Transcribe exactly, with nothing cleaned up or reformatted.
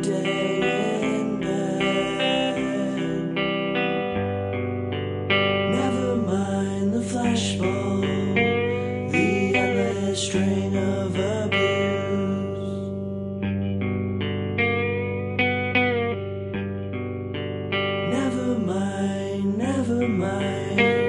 day in bed. Never mind the flashbulb, the endless string of abuse. Never mind, never mind.